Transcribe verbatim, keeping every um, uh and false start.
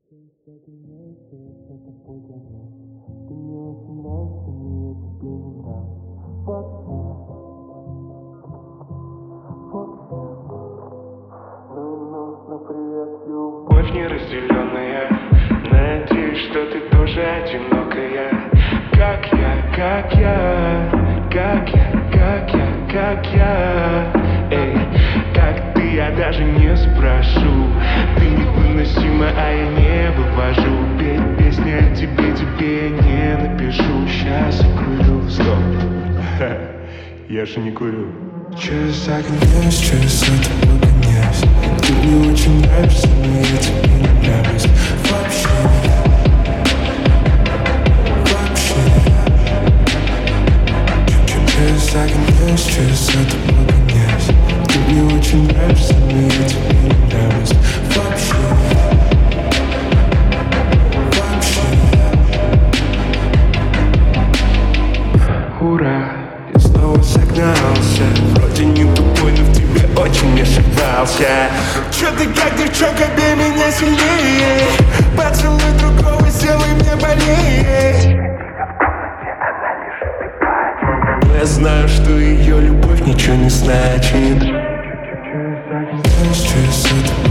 Ты мне очень нравишься, но я тебе не нравлюсь вообще, вообще. Ну, ну, ну, привет, любовь неразделенная. Надеюсь, что ты тоже одинокая. Как я, как я, как я, как я, как я. Эй, как ты, я даже не спрошу. Ты невыносима, а я не вывожу. Петь песни о тебе, тебе не напишу. Сейчас я курю, стоп. Я же не курю. Через загнешь, через это погоняюсь. Ты мне очень нравишься, но я тебе не нравлюсь вообще, вообще. Через загнешь, через это погоняюсь. Ты мне очень нравишься, но я тебе не нравлюсь вообще, вообще. Ура! Я снова согнался. Вроде не тупой, но в тебе очень ошибался. Чё ты как девчонка, бей меня сильнее. Поцелуй другого, сделай мне больнее. Но я знаю, что ее любовь ничего не значит. Через это